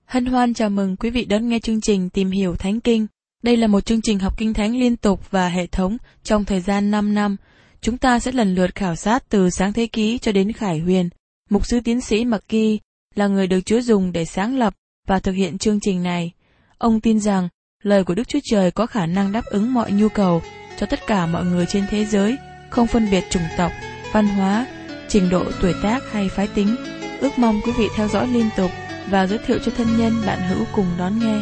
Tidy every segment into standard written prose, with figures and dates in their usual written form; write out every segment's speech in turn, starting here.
Hân hoan chào mừng quý vị đón nghe chương trình Tìm hiểu Thánh Kinh. Đây là một chương trình học Kinh Thánh liên tục và hệ thống trong thời gian 5 năm. Chúng ta sẽ lần lượt khảo sát từ Sáng Thế Ký cho đến Khải Huyền. Mục sư tiến sĩ McGee là người được Chúa dùng để sáng lập và thực hiện chương trình này. Ông tin rằng lời của Đức Chúa Trời có khả năng đáp ứng mọi nhu cầu cho tất cả mọi người trên thế giới, không phân biệt chủng tộc, văn hóa, trình độ tuổi tác hay phái tính. Ước mong quý vị theo dõi liên tục và giới thiệu cho thân nhân bạn hữu cùng đón nghe.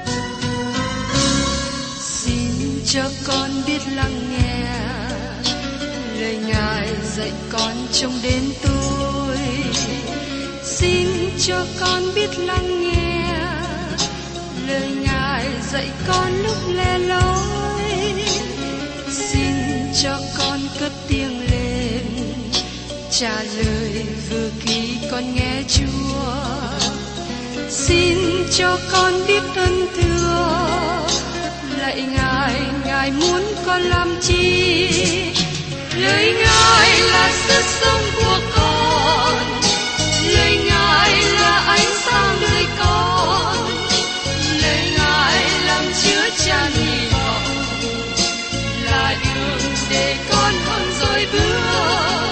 Xin cho con biết lắng nghe lời Ngài dạy con trong đến tôi. Xin cho con biết lắng nghe lời Ngài dạy con lúc lẻ loi. Xin cho con cất tiếng lên trả lời vừa khi con nghe Chúa. Xin cho con biết ơn thưa lạy Ngài, Ngài muốn con làm chi? Lời Ngài là sức sống của con, lời Ngài là ánh sáng đời con, lời Ngài làm chứa chan hy vọng, là đường để con hơn rồi bước.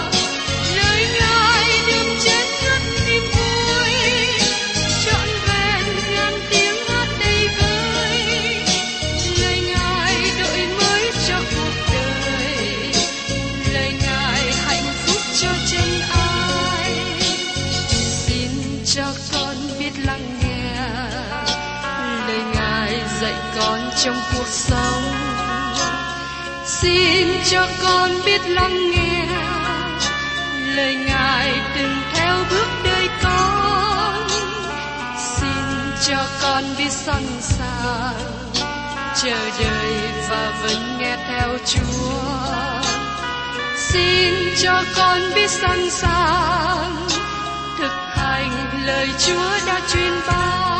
Trong cuộc sống, xin cho con biết lắng nghe lời Ngài từng theo bước đời con. Xin cho con biết sẵn sàng chờ đợi và vẫn nghe theo Chúa. Xin cho con biết sẵn sàng thực hành lời Chúa đã truyền ban.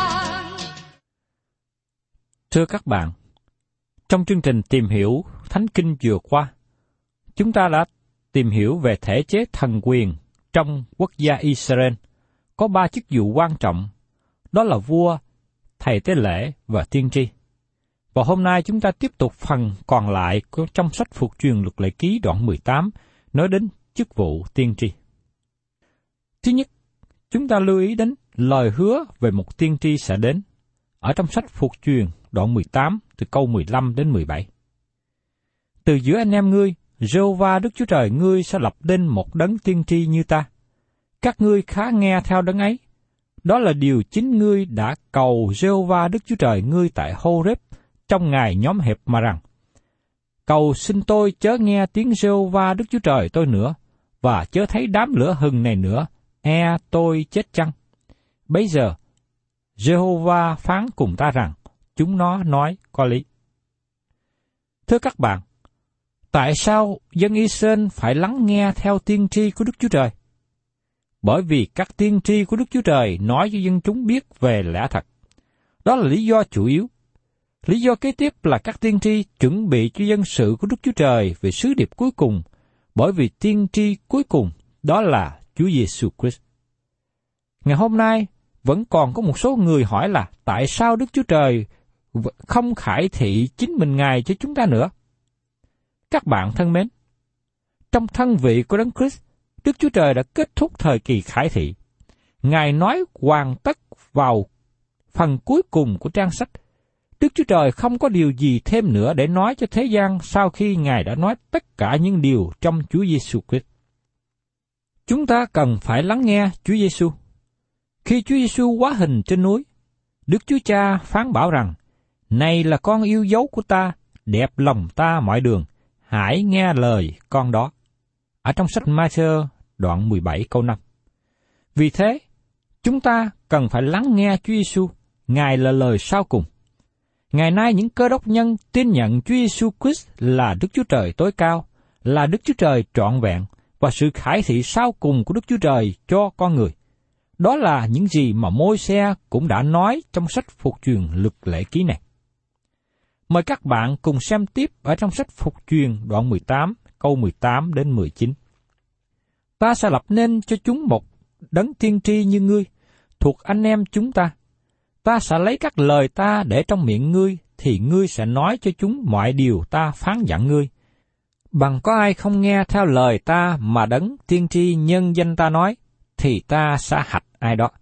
Thưa các bạn, trong chương trình Tìm hiểu Thánh Kinh vừa qua, chúng ta đã tìm hiểu về thể chế thần quyền trong quốc gia Israel, có 3 chức vụ quan trọng, đó là vua, thầy tế lễ và tiên tri. Và hôm nay chúng ta tiếp tục phần còn lại trong sách Phục Truyền Luật Lệ Ký đoạn 18, nói đến chức vụ tiên tri. Thứ nhất, chúng ta lưu ý đến lời hứa về một tiên tri sẽ đến, ở trong sách Phục Truyền đoạn 18 từ câu 15 đến 17. Từ giữa anh em ngươi, Giê-hô-va Đức Chúa Trời ngươi sẽ lập nên một đấng tiên tri như ta. Các ngươi khá nghe theo đấng ấy. Đó là điều chính ngươi đã cầu Giê-hô-va Đức Chúa Trời ngươi tại Hô-rép trong ngày nhóm hẹp mà rằng: cầu xin tôi chớ nghe tiếng Giê-hô-va Đức Chúa Trời tôi nữa, và chớ thấy đám lửa hừng này nữa, tôi chết chăng? Bấy giờ, Giê-hô-va phán cùng ta rằng, chúng nó nói có lý. Thưa các bạn, tại sao dân Israel phải lắng nghe theo tiên tri của Đức Chúa Trời? Bởi vì các tiên tri của Đức Chúa Trời nói cho dân chúng biết về lẽ thật. Đó là lý do chủ yếu. Lý do kế tiếp là các tiên tri chuẩn bị cho dân sự của Đức Chúa Trời về sứ điệp cuối cùng, bởi vì tiên tri cuối cùng đó là Chúa Giêsu Christ. Ngày hôm nay, vẫn còn có một số người hỏi là tại sao Đức Chúa Trời không khải thị chính mình Ngài cho chúng ta nữa? Các bạn thân mến, trong thân vị của Đấng Christ, Đức Chúa Trời đã kết thúc thời kỳ khải thị. Ngài nói hoàn tất vào phần cuối cùng của trang sách. Đức Chúa Trời không có điều gì thêm nữa để nói cho thế gian sau khi Ngài đã nói tất cả những điều trong Chúa Giêsu Christ. Chúng ta cần phải lắng nghe Chúa Giêsu. Khi Chúa Giêsu hóa hình trên núi, Đức Chúa Cha phán bảo rằng: này là con yêu dấu của ta, đẹp lòng ta mọi đường, hãy nghe lời con đó. Ở trong sách Ma-thi-ơ đoạn 17 câu 5. Vì thế, chúng ta cần phải lắng nghe Chúa Giêsu. Ngài là lời sau cùng. Ngày nay những Cơ Đốc nhân tin nhận Chúa Giêsu Christ là Đức Chúa Trời tối cao, là Đức Chúa Trời trọn vẹn và sự khải thị sau cùng của Đức Chúa Trời cho con người. Đó là những gì mà Môi-se cũng đã nói trong sách Phục Truyền Luật Lệ Ký này. Mời các bạn cùng xem tiếp ở trong sách Phục Truyền đoạn 18, câu 18 đến 19. Ta sẽ lập nên cho chúng một đấng tiên tri như ngươi, thuộc anh em chúng ta. ta sẽ lấy các lời ta để trong miệng ngươi, thì ngươi sẽ nói cho chúng mọi điều ta phán dặn ngươi. Bằng có ai không nghe theo lời ta mà đấng tiên tri nhân danh ta nói, thì ta sẽ hạch ai đó.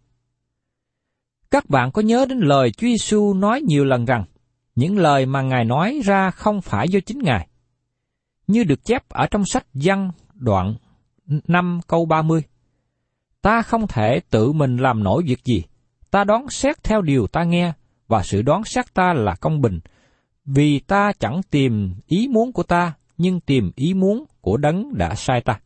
Các bạn có nhớ đến lời Chúa Giêsu nói nhiều lần rằng, những lời mà Ngài nói ra không phải do chính Ngài. Như được chép ở trong sách Giăng đoạn 5 câu 30. Ta không thể tự mình làm nổi việc gì, ta đoán xét theo điều ta nghe, và sự đoán xét ta là công bình, vì ta chẳng tìm ý muốn của ta, nhưng tìm ý muốn của đấng đã sai ta.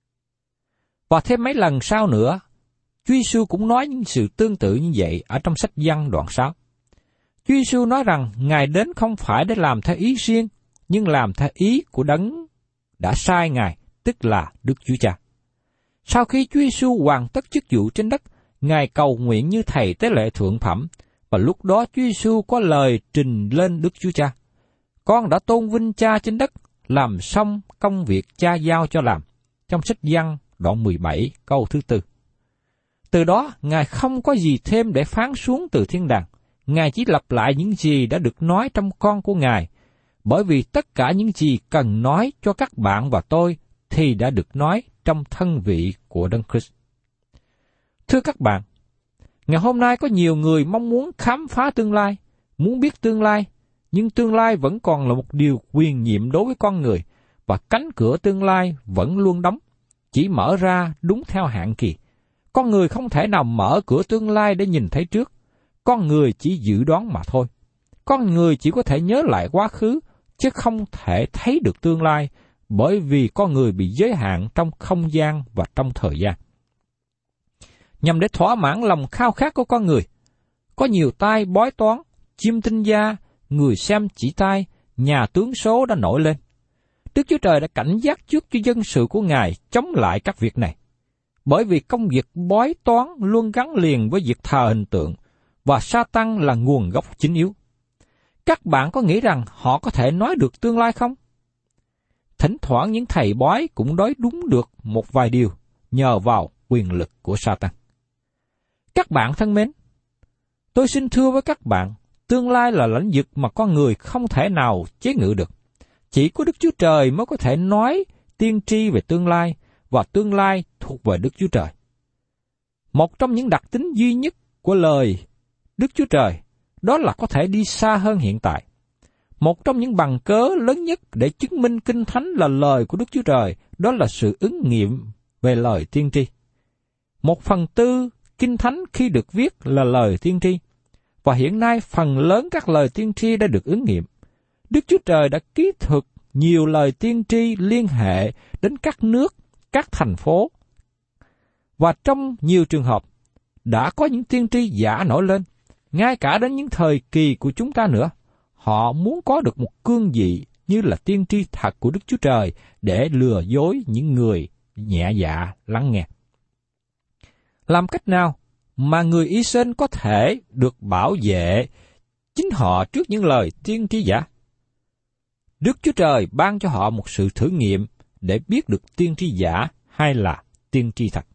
Và thêm mấy lần sau nữa, Chúa Giêsu cũng nói những sự tương tự như vậy ở trong sách Giăng đoạn 6. Chúa Giêsu nói rằng Ngài đến không phải để làm theo ý riêng, nhưng làm theo ý của đấng đã sai Ngài, tức là Đức Chúa Cha. Sau khi Chúa Giêsu hoàn tất chức vụ trên đất, Ngài cầu nguyện như thầy tế lễ thượng phẩm, và lúc đó Chúa Giêsu có lời trình lên Đức Chúa Cha: Con đã tôn vinh Cha trên đất, làm xong công việc Cha giao cho làm. Trong sách Giăng đoạn 17 câu thứ 4. Từ đó, Ngài không có gì thêm để phán xuống từ thiên đàng. Ngài chỉ lặp lại những gì đã được nói trong con của Ngài, bởi vì tất cả những gì cần nói cho các bạn và tôi thì đã được nói trong thân vị của Đấng Christ. Thưa các bạn, ngày hôm nay có nhiều người mong muốn khám phá tương lai, muốn biết tương lai, nhưng tương lai vẫn còn là một điều quyền nhiệm đối với con người, và cánh cửa tương lai vẫn luôn đóng, chỉ mở ra đúng theo hạn kỳ. Con người không thể nào mở cửa tương lai để nhìn thấy trước, con người chỉ dự đoán mà thôi. Con người chỉ có thể nhớ lại quá khứ, chứ không thể thấy được tương lai, bởi vì con người bị giới hạn trong không gian và trong thời gian. Nhằm để thỏa mãn lòng khao khát của con người, có nhiều tay bói toán, chiêm tinh gia, người xem chỉ tay, nhà tướng số đã nổi lên. Đức Chúa Trời đã cảnh giác trước cho dân sự của Ngài chống lại các việc này, bởi vì công việc bói toán luôn gắn liền với việc thờ hình tượng, và Sa-tan là nguồn gốc chính yếu. Các bạn có nghĩ rằng họ có thể nói được tương lai không? Thỉnh thoảng những thầy bói cũng nói đúng được một vài điều nhờ vào quyền lực của Sa-tan. Các bạn thân mến, tôi xin thưa với các bạn, tương lai là lĩnh vực mà con người không thể nào chế ngự được. Chỉ có Đức Chúa Trời mới có thể nói tiên tri về tương lai, và tương lai thuộc về Đức Chúa Trời. Một trong những đặc tính duy nhất của lời Đức Chúa Trời, đó là có thể đi xa hơn hiện tại. Một trong những bằng cớ lớn nhất để chứng minh Kinh Thánh là lời của Đức Chúa Trời, đó là sự ứng nghiệm về lời tiên tri. 1/4 Kinh Thánh khi được viết là lời tiên tri, và hiện nay phần lớn các lời tiên tri đã được ứng nghiệm. Đức Chúa Trời đã ký thực nhiều lời tiên tri liên hệ đến các nước, các thành phố, và trong nhiều trường hợp đã có những tiên tri giả nổi lên, ngay cả đến những thời kỳ của chúng ta nữa. Họ muốn có được một cương vị như là tiên tri thật của Đức Chúa Trời để lừa dối những người nhẹ dạ lắng nghe. Làm cách nào mà người Israel có thể được bảo vệ chính họ trước những lời tiên tri giả? Đức Chúa Trời ban cho họ một sự thử nghiệm để biết được tiên tri giả hay là tiên tri thật.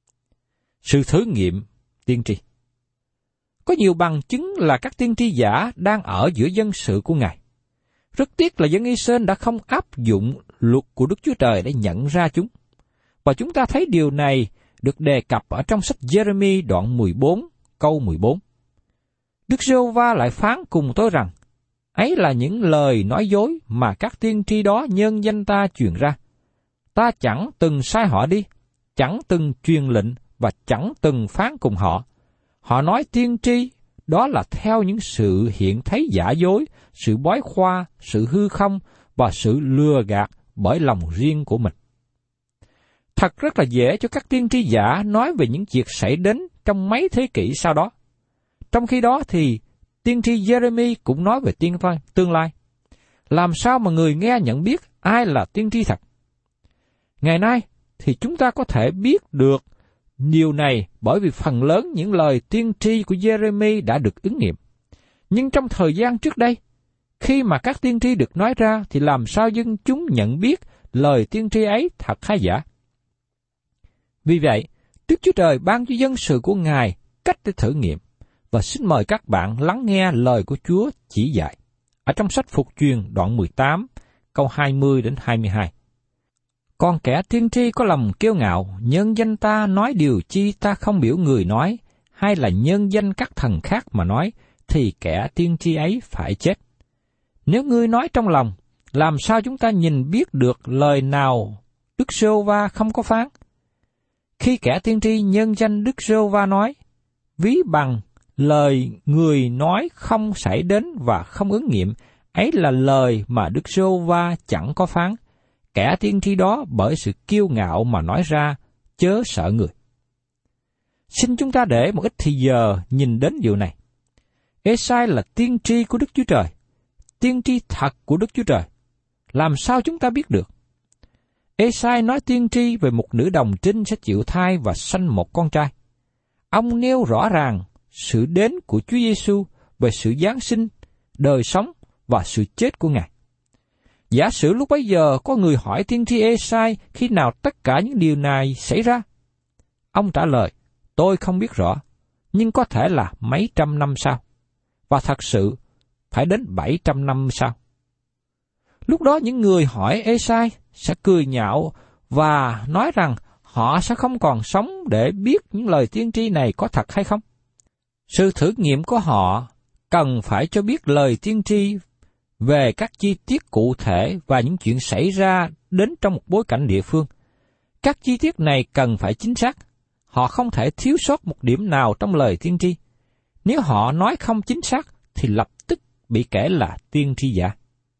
Sự thử nghiệm tiên tri. Có nhiều bằng chứng là các tiên tri giả đang ở giữa dân sự của Ngài. Rất tiếc là dân Israel đã không áp dụng luật của Đức Chúa Trời để nhận ra chúng. Và chúng ta thấy điều này được đề cập ở trong sách Jeremy đoạn 14, câu 14. Đức Giê-hô-va lại phán cùng tôi rằng, ấy là những lời nói dối mà các tiên tri đó nhân danh ta truyền ra. Ta chẳng từng sai họ đi, chẳng từng truyền lệnh và chẳng từng phán cùng họ. Họ nói tiên tri, đó là theo những sự hiện thấy giả dối, sự bói khoa, sự hư không và sự lừa gạt bởi lòng riêng của mình. Thật rất là dễ cho các tiên tri giả nói về những việc xảy đến trong mấy thế kỷ sau đó. Trong khi đó thì tiên tri Jeremy cũng nói về tương lai. Làm sao mà người nghe nhận biết ai là tiên tri thật? Ngày nay thì chúng ta có thể biết được điều này bởi vì phần lớn những lời tiên tri của Jeremy đã được ứng nghiệm. Nhưng trong thời gian trước đây, khi mà các tiên tri được nói ra thì làm sao dân chúng nhận biết lời tiên tri ấy thật hay giả? Vì vậy, Đức Chúa Trời ban cho dân sự của Ngài cách để thử nghiệm, và xin mời các bạn lắng nghe lời của Chúa chỉ dạy ở trong sách Phục Truyền đoạn 18, câu 20 đến 22. Còn kẻ tiên tri có lòng kiêu ngạo, nhân danh ta nói điều chi ta không biểu người nói, hay là nhân danh các thần khác mà nói, thì kẻ tiên tri ấy phải chết. Nếu ngươi nói trong lòng, làm sao chúng ta nhìn biết được lời nào Đức Giê-hô-va không có phán? Khi kẻ tiên tri nhân danh Đức Giê-hô-va nói, ví bằng lời người nói không xảy đến và không ứng nghiệm, ấy là lời mà Đức Giê-hô-va chẳng có phán. Kẻ tiên tri đó bởi sự kiêu ngạo mà nói ra, chớ sợ người. Xin chúng ta để một ít thời giờ nhìn đến điều này. Ê-sai là tiên tri của Đức Chúa Trời, tiên tri thật của Đức Chúa Trời. Làm sao chúng ta biết được? Ê-sai nói tiên tri về một nữ đồng trinh sẽ chịu thai và sanh một con trai. Ông nêu rõ ràng sự đến của Chúa Giêsu về sự giáng sinh, đời sống và sự chết của Ngài. Giả sử lúc bấy giờ có người hỏi tiên tri Ê-sai khi nào tất cả những điều này xảy ra. Ông trả lời, tôi không biết rõ, nhưng có thể là mấy trăm năm sau, và thật sự phải đến 700 năm sau. Lúc đó những người hỏi Ê-sai sẽ cười nhạo và nói rằng họ sẽ không còn sống để biết những lời tiên tri này có thật hay không. Sự thử nghiệm của họ cần phải cho biết lời tiên tri về các chi tiết cụ thể và những chuyện xảy ra đến trong một bối cảnh địa phương. Các chi tiết này cần phải chính xác. Họ không thể thiếu sót một điểm nào trong lời tiên tri. Nếu họ nói không chính xác thì lập tức bị kể là tiên tri giả.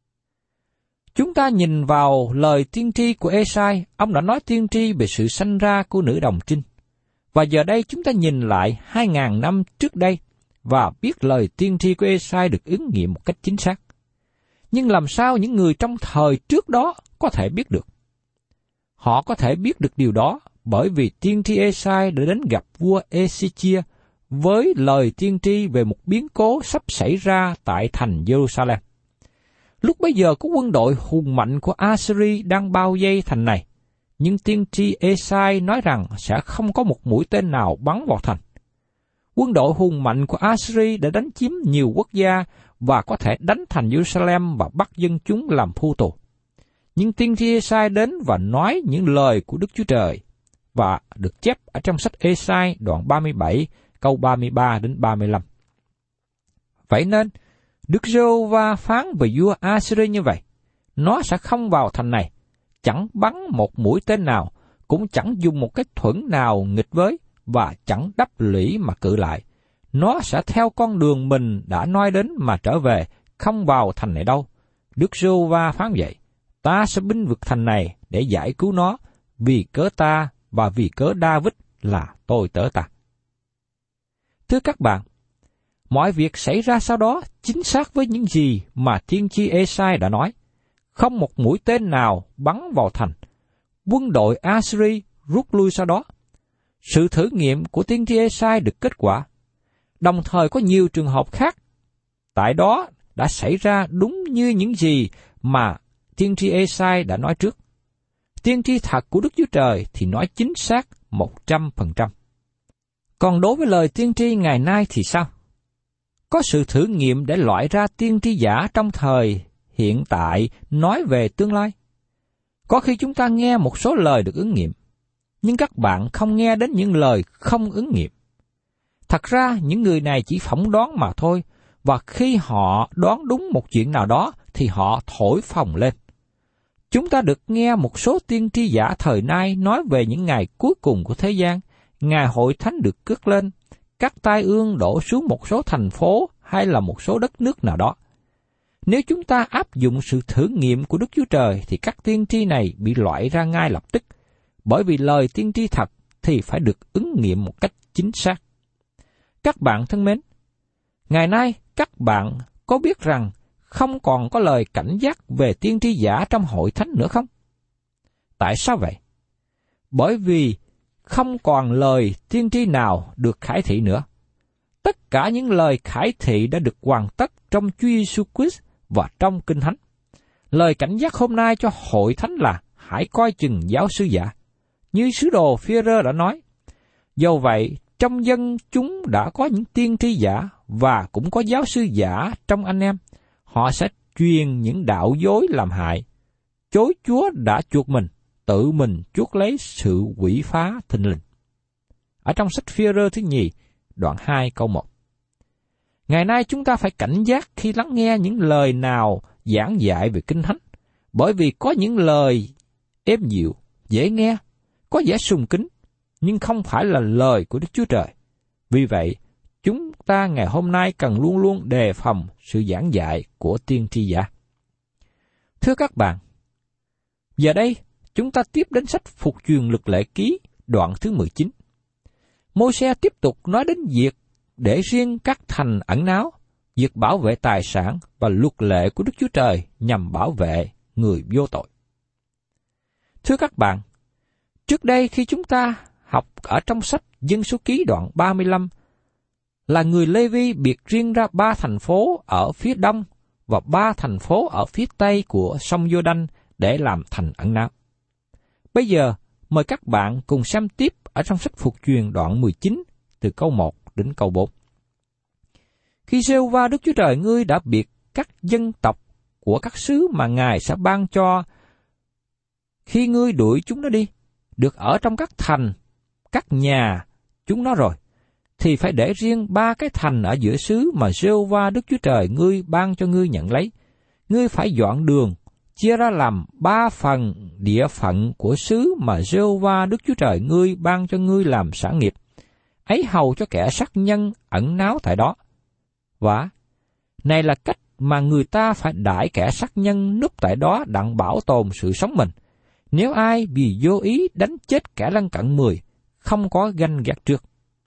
Chúng ta nhìn vào lời tiên tri của Ê-sai, ông đã nói tiên tri về sự sanh ra của nữ đồng trinh. Và giờ đây chúng ta nhìn lại 2.000 năm trước đây và biết lời tiên tri của Ê-sai được ứng nghiệm một cách chính xác. Nhưng làm sao những người trong thời trước đó có thể biết được? Họ có thể biết được điều đó bởi vì tiên tri Ê-sai đã đến gặp vua Ê-xi-chia với lời tiên tri về một biến cố sắp xảy ra tại thành Giê-ru-sa-lem. Lúc bấy giờ có quân đội hùng mạnh của Assyri đang bao vây thành này, nhưng tiên tri Ê-sai nói rằng sẽ không có một mũi tên nào bắn vào thành. Quân đội hùng mạnh của Assyri đã đánh chiếm nhiều quốc gia và có thể đánh thành Giê-ru-sa-lem và bắt dân chúng làm phu tù. Nhưng tiên tri Ê-sai đến và nói những lời của Đức Chúa Trời và được chép ở trong sách Ê-sai đoạn 37 câu 33 đến 35. Vậy nên, Đức Giê-hô-va phán về vua Assyri như vậy: nó sẽ không vào thành này, chẳng bắn một mũi tên nào, cũng chẳng dùng một cái thuẫn nào nghịch với, và chẳng đắp lũy mà cự lại. Nó sẽ theo con đường mình đã nói đến mà trở về, không vào thành này đâu. Đức Giê-hô-va phán vậy: ta sẽ binh vực thành này để giải cứu nó, vì cớ ta và vì cớ Đa-vít là tôi tớ ta. Thưa các bạn, mọi việc xảy ra sau đó chính xác với những gì mà tiên tri Ê-sai đã nói. Không một mũi tên nào bắn vào thành. Quân đội Assyri rút lui sau đó. Sự thử nghiệm của tiên tri Ê-sai được kết quả. Đồng thời có nhiều trường hợp khác tại đó đã xảy ra đúng như những gì mà tiên tri Ê-sai đã nói trước. Tiên tri thật của Đức Chúa Trời thì nói chính xác 100%. Còn đối với lời tiên tri ngày nay thì sao? Có sự thử nghiệm để loại ra tiên tri giả trong thời hiện tại nói về tương lai. Có khi chúng ta nghe một số lời được ứng nghiệm, nhưng các bạn không nghe đến những lời không ứng nghiệm. Thật ra những người này chỉ phỏng đoán mà thôi, và khi họ đoán đúng một chuyện nào đó thì họ thổi phồng lên. Chúng ta được nghe một số tiên tri giả thời nay nói về những ngày cuối cùng của thế gian, ngày hội thánh được cất lên, các tai ương đổ xuống một số thành phố hay là một số đất nước nào đó. Nếu chúng ta áp dụng sự thử nghiệm của Đức Chúa Trời thì các tiên tri này bị loại ra ngay lập tức, bởi vì lời tiên tri thật thì phải được ứng nghiệm một cách chính xác. Các bạn thân mến, ngày nay các bạn có biết rằng không còn có lời cảnh giác về tiên tri giả trong hội thánh nữa không? Tại sao vậy? Bởi vì không còn lời tiên tri nào được khải thị nữa. Tất cả những lời khải thị đã được hoàn tất trong Chúa Giêsu Christ và trong Kinh Thánh. Lời cảnh giác hôm nay cho hội thánh là hãy coi chừng giáo sư giả. Như sứ đồ Phi-e-rơ đã nói, dầu vậy trong dân chúng đã có những tiên tri giả và cũng có giáo sư giả trong anh em. Họ sẽ truyền những đạo dối làm hại, chối Chúa đã chuộc mình, tự mình chuốc lấy sự quỷ phá thình lình. Ở trong sách Phi-e-rơ thứ nhì, đoạn 2 câu 1. Ngày nay chúng ta phải cảnh giác khi lắng nghe những lời nào giảng dạy về Kinh Thánh, bởi vì có những lời êm dịu, dễ nghe, có vẻ sùng kính, nhưng không phải là lời của Đức Chúa Trời. Vì vậy, chúng ta ngày hôm nay cần luôn luôn đề phòng sự giảng dạy của tiên tri giả. Thưa các bạn, giờ đây chúng ta tiếp đến sách Phục truyền Luật Lệ Ký đoạn thứ 19. Môi-se tiếp tục nói đến việc để riêng các thành ẩn náu, việc bảo vệ tài sản và luật lệ của Đức Chúa Trời nhằm bảo vệ người vô tội. Thưa các bạn, trước đây khi chúng ta học ở trong sách Dân Số Ký đoạn 35, là người Lê-vi biệt riêng ra 3 thành phố ở phía đông và 3 thành phố ở phía tây của sông Giô-đanh để làm thành ẩn náu. Bây giờ, mời các bạn cùng xem tiếp ở trong sách Phục truyền đoạn 19 từ câu 1 đến câu 4. Khi Giê-hô-va Đức Chúa Trời ngươi đã biệt các dân tộc của các xứ mà Ngài sẽ ban cho khi ngươi đuổi chúng nó đi, được ở trong các thành, các nhà chúng nó rồi, thì phải để riêng 3 cái thành ở giữa xứ mà Giê-hô-va Đức Chúa Trời ngươi ban cho ngươi nhận lấy. Ngươi phải dọn đường, chia ra làm 3 phần địa phận của xứ mà Giê-hô-va Đức Chúa Trời ngươi ban cho ngươi làm sản nghiệp, ấy hầu cho kẻ sát nhân ẩn náu tại đó. Và này là cách mà người ta phải đãi kẻ sát nhân núp tại đó đặng bảo tồn sự sống mình. Nếu ai vì vô ý đánh chết kẻ lân cận 10, không có ganh ghét trước.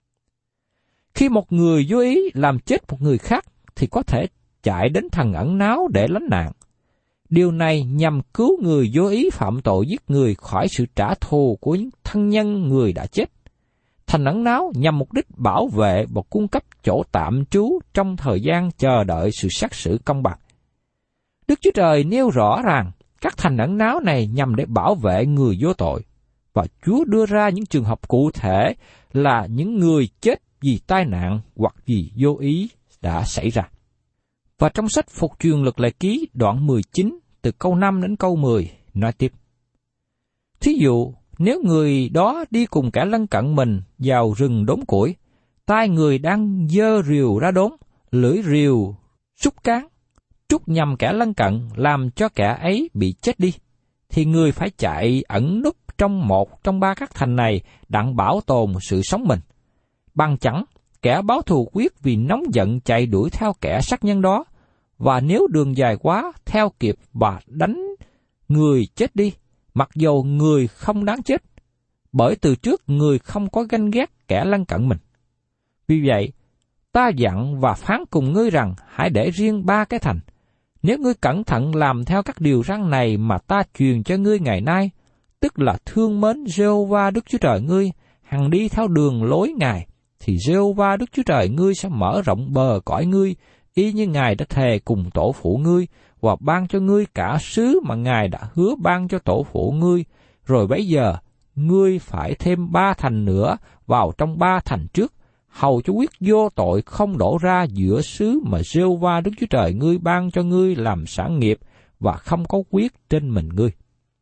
Khi một người vô ý làm chết một người khác, thì có thể chạy đến thành ẩn náu để lánh nạn. Điều này nhằm cứu người vô ý phạm tội giết người khỏi sự trả thù của những thân nhân người đã chết. Thành ẩn náu nhằm mục đích bảo vệ và cung cấp chỗ tạm trú trong thời gian chờ đợi sự xét xử công bằng. Đức Chúa Trời nêu rõ rằng các thành ẩn náu này nhằm để bảo vệ người vô tội, và Chúa đưa ra những trường hợp cụ thể là những người chết vì tai nạn hoặc vì vô ý đã xảy ra. Và trong sách Phục truyền Luật Lệ Ký đoạn 19 từ câu 5 đến câu 10 nói tiếp. Thí dụ, nếu người đó đi cùng kẻ lân cận mình vào rừng đốn củi, tay người đang giơ rìu ra đốn, lưỡi rìu xúc cán, trút nhầm kẻ lân cận làm cho kẻ ấy bị chết đi, thì người phải chạy ẩn núp trong một trong 3 các thành này đặng bảo tồn sự sống mình. Bằng chẳng, kẻ báo thù quyết vì nóng giận chạy đuổi theo kẻ sát nhân đó, và nếu đường dài quá theo kịp và đánh người chết đi, mặc dầu người không đáng chết, bởi từ trước người không có ganh ghét kẻ lân cận mình. Vì vậy, ta dặn và phán cùng ngươi rằng hãy để riêng 3 cái thành. Nếu ngươi cẩn thận làm theo các điều răn này mà ta truyền cho ngươi ngày nay, tức là thương mến Giê-hô-va Đức Chúa Trời ngươi, hằng đi theo đường lối Ngài, thì Giê-hô-va Đức Chúa Trời ngươi sẽ mở rộng bờ cõi ngươi, y như Ngài đã thề cùng tổ phụ ngươi, và ban cho ngươi cả xứ mà Ngài đã hứa ban cho tổ phụ ngươi. Rồi bấy giờ, ngươi phải thêm 3 thành nữa vào trong 3 thành trước, hầu cho quyết vô tội không đổ ra giữa xứ mà Giê-hô-va Đức Chúa Trời ngươi ban cho ngươi làm sản nghiệp, và không có quyết trên mình ngươi.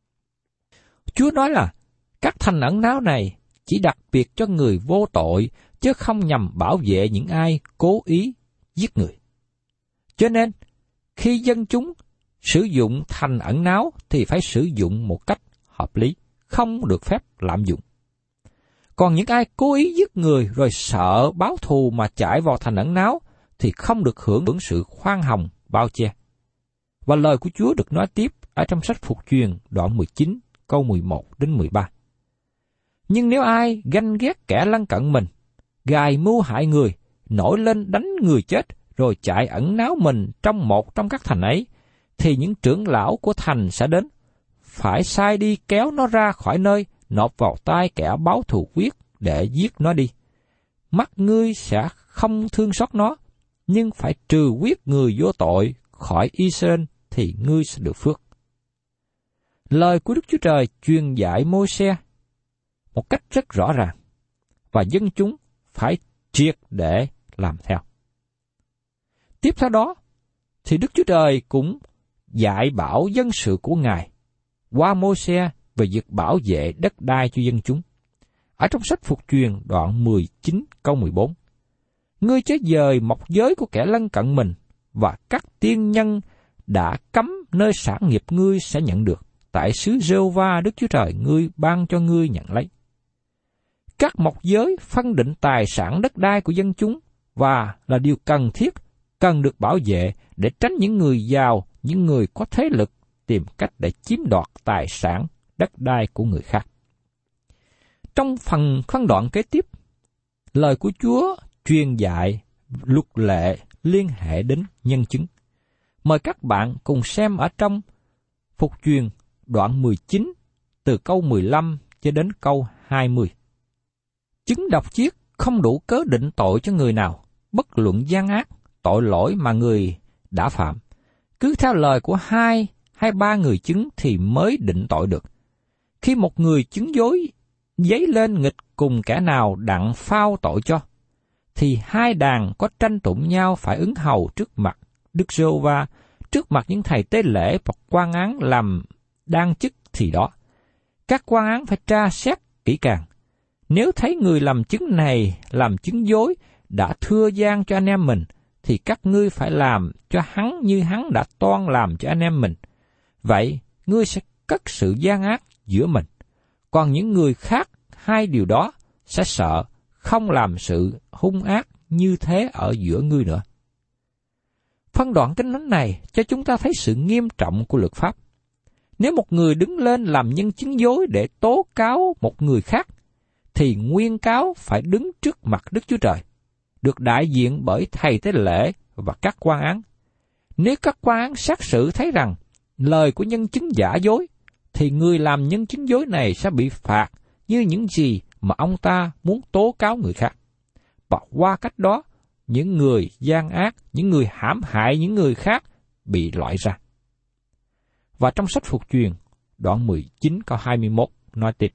Chúa nói là các thành ẩn náu này chỉ đặc biệt cho người vô tội, chứ không nhằm bảo vệ những ai cố ý giết người. Cho nên, khi dân chúng sử dụng thành ẩn náu thì phải sử dụng một cách hợp lý, không được phép lạm dụng. Còn những ai cố ý giết người rồi sợ báo thù mà chạy vào thành ẩn náu thì không được hưởng sự khoan hồng bao che. Và lời của Chúa được nói tiếp ở trong sách Phục truyền đoạn 19 câu 11 đến 13. Nhưng nếu ai ganh ghét kẻ lân cận mình, gài mưu hại người, nổi lên đánh người chết, rồi chạy ẩn náu mình trong một trong các thành ấy, thì những trưởng lão của thành sẽ đến, phải sai đi kéo nó ra khỏi nơi, nộp vào tay kẻ báo thù quyết để giết nó đi. Mắt ngươi sẽ không thương xót nó, nhưng phải trừ quyết người vô tội khỏi Israel thì ngươi sẽ được phước. Lời của Đức Chúa Trời truyền dạy Môi-se một cách rất rõ ràng, và dân chúng phải triệt để làm theo. Tiếp theo đó, thì Đức Chúa Trời cũng dạy bảo dân sự của Ngài qua Mô-se về việc bảo vệ đất đai cho dân chúng. Ở trong sách Phục Truyền đoạn 19 câu 14, ngươi chớ dời mộc giới của kẻ lân cận mình, và các tiên nhân đã cấm nơi sản nghiệp ngươi sẽ nhận được, tại xứ Giê-hô-va Đức Chúa Trời ngươi ban cho ngươi nhận lấy. Các mộc giới phân định tài sản đất đai của dân chúng và là điều cần thiết, cần được bảo vệ để tránh những người giàu, những người có thế lực tìm cách để chiếm đoạt tài sản đất đai của người khác. Trong phần phân đoạn kế tiếp, lời của Chúa truyền dạy luật lệ liên hệ đến nhân chứng. Mời các bạn cùng xem ở trong Phục Truyền đoạn 19 từ câu 15 cho đến câu 20. Chứng độc chiết không đủ cớ định tội cho người nào, bất luận gian ác, tội lỗi mà người đã phạm. Cứ theo lời của 2 hay 3 người chứng thì mới định tội được. Khi một người chứng dối dấy lên nghịch cùng kẻ nào đặng phao tội cho, thì 2 đàn có tranh tụng nhau phải ứng hầu trước mặt Đức Giê-hô-va, trước mặt những thầy tế lễ và quan án làm đang chức thì đó. Các quan án phải tra xét kỹ càng. Nếu thấy người làm chứng này làm chứng dối đã thưa gian cho anh em mình, thì các ngươi phải làm cho hắn như hắn đã toan làm cho anh em mình. Vậy, ngươi sẽ cất sự gian ác giữa mình. Còn những người khác 2 điều đó sẽ sợ không làm sự hung ác như thế ở giữa ngươi nữa. Phân đoạn kinh thánh này cho chúng ta thấy sự nghiêm trọng của luật pháp. Nếu một người đứng lên làm nhân chứng dối để tố cáo một người khác, thì nguyên cáo phải đứng trước mặt Đức Chúa Trời, được đại diện bởi thầy tế lễ và các quan án. Nếu các quan án xét xử thấy rằng lời của nhân chứng giả dối, thì người làm nhân chứng dối này sẽ bị phạt như những gì mà ông ta muốn tố cáo người khác. Và qua cách đó, những người gian ác, những người hãm hại những người khác bị loại ra. Và trong sách Phục Truyền, đoạn 19 câu 21 nói tiếp: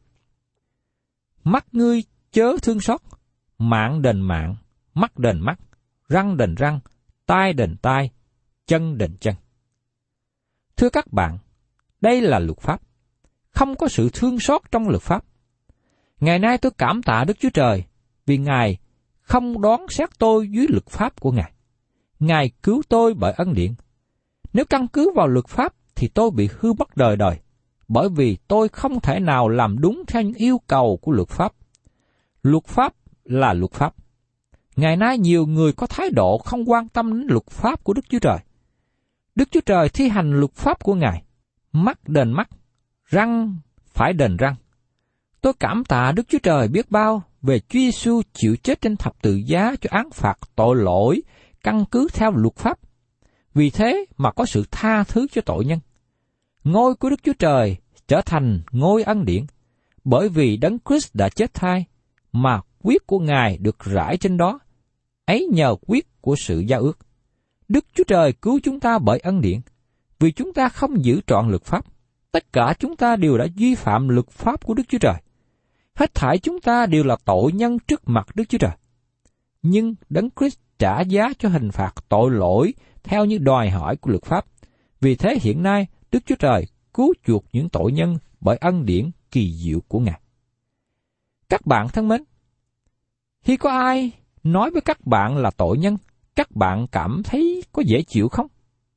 Mắt ngươi chớ thương xót, mạng đền mạng, mắt đền mắt, răng đền răng, tai đền tai, chân đền chân. Thưa các bạn, đây là luật pháp. Không có sự thương xót trong luật pháp. Ngày nay tôi cảm tạ Đức Chúa Trời vì Ngài không đoán xét tôi dưới luật pháp của Ngài. Ngài cứu tôi bởi ân điển. Nếu căn cứ vào luật pháp thì tôi bị hư mất đời đời, bởi vì tôi không thể nào làm đúng theo những yêu cầu của luật pháp. Luật pháp là luật pháp. Ngày nay nhiều người có thái độ không quan tâm đến luật pháp của Đức Chúa Trời. Đức Chúa Trời thi hành luật pháp của Ngài. Mắt đền mắt, răng phải đền răng. Tôi cảm tạ Đức Chúa Trời biết bao về Chúa Giêsu chịu chết trên thập tự giá cho án phạt tội lỗi căn cứ theo luật pháp. Vì thế mà có sự tha thứ cho tội nhân. Ngôi của Đức Chúa Trời trở thành ngôi ân điển, bởi vì Đấng Christ đã chết thay, mà huyết của Ngài được rải trên đó, ấy nhờ huyết của sự giao ước. Đức Chúa Trời cứu chúng ta bởi ân điển, vì chúng ta không giữ trọn luật pháp. Tất cả chúng ta đều đã vi phạm luật pháp của Đức Chúa Trời. Hết thảy chúng ta đều là tội nhân trước mặt Đức Chúa Trời. Nhưng Đấng Christ trả giá cho hình phạt tội lỗi theo như đòi hỏi của luật pháp. Vì thế hiện nay Đức Chúa Trời cứu chuộc những tội nhân bởi ân điển kỳ diệu của Ngài. Các bạn thân mến, khi có ai nói với các bạn là tội nhân, các bạn cảm thấy có dễ chịu không?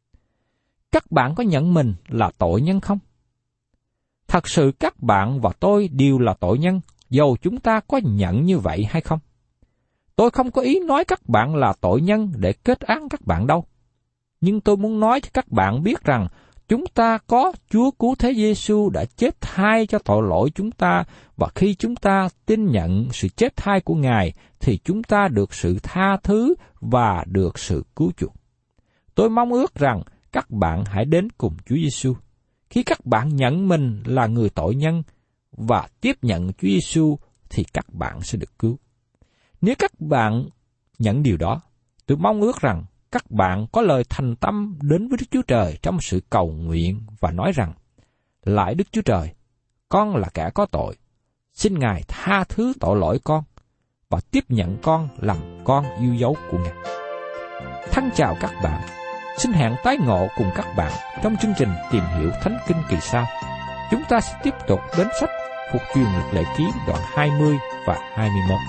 Các bạn có nhận mình là tội nhân không? Thật sự các bạn và tôi đều là tội nhân, dầu chúng ta có nhận như vậy hay không. Tôi không có ý nói các bạn là tội nhân để kết án các bạn đâu. Nhưng tôi muốn nói cho các bạn biết rằng chúng ta có Chúa Cứu Thế Giêsu đã chết thay cho tội lỗi chúng ta, và khi chúng ta tin nhận sự chết thay của Ngài thì chúng ta được sự tha thứ và được sự cứu chuộc. Tôi mong ước rằng các bạn hãy đến cùng Chúa Giêsu. Khi các bạn nhận mình là người tội nhân và tiếp nhận Chúa Giêsu thì các bạn sẽ được cứu. Nếu các bạn nhận điều đó, tôi mong ước rằng các bạn có lời thành tâm đến với Đức Chúa Trời trong sự cầu nguyện và nói rằng: Lạy Đức Chúa Trời, con là kẻ có tội, xin Ngài tha thứ tội lỗi con. và tiếp nhận con làm con yêu dấu của Ngài. Thân chào các bạn, xin hẹn tái ngộ cùng các bạn trong chương trình Tìm Hiểu Thánh Kinh kỳ sau. Chúng ta sẽ tiếp tục đến sách Phục Truyền Luật Lệ Ký đoạn 20 và 21.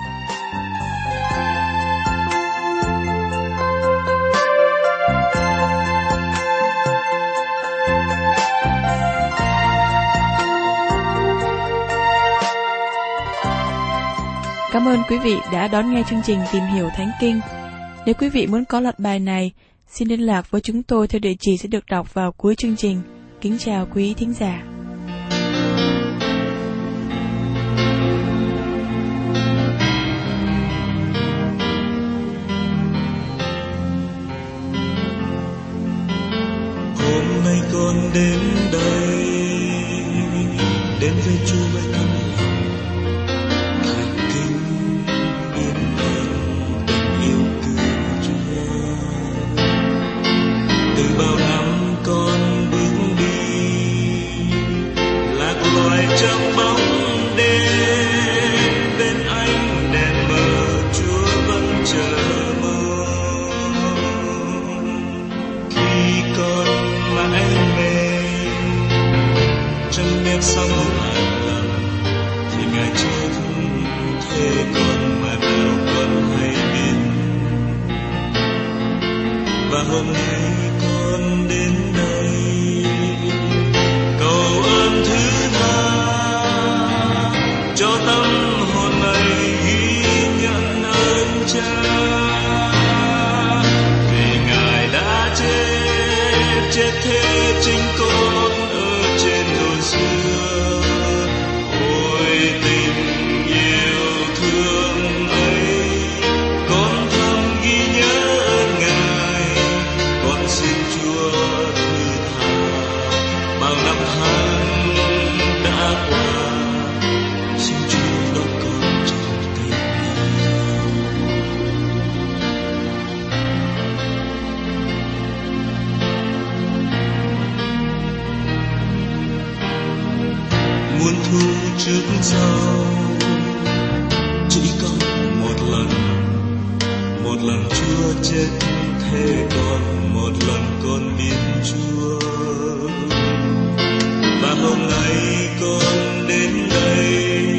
Cảm ơn quý vị đã đón nghe chương trình Tìm Hiểu Thánh Kinh. Nếu quý vị muốn có loạt bài này, xin liên lạc với chúng tôi theo địa chỉ sẽ được đọc vào cuối chương trình. Kính chào quý thính giả. Hôm nay con đến đây, đến với Chúa với tâm bao năm con bước đi, lạc loài trong bóng đêm, bên anh đèn mờ Chúa vẫn chờ mong. Khi con mãi mê trong đêm sóng lặng lặng, thì Ngài chết thế con mà nào con hay biết. Và hôm nay con đến đây cầu ơn thứ tha, cho tâm hồn này ghi nhận ơn Cha, vì Ngài đã chết thế chính con ở trên đồi xưa. Ôi tình yêu thương ấy, con thầm ghi nhớ ơn Ngài. Con xin Chúa thứ tha bao năm tháng đã qua, xin Chúa đón con trong tình yêu. Muôn thu trước sau chỉ có một lần Chúa chết thế còn, một lần con biết Chúa. Và hôm nay con đến đây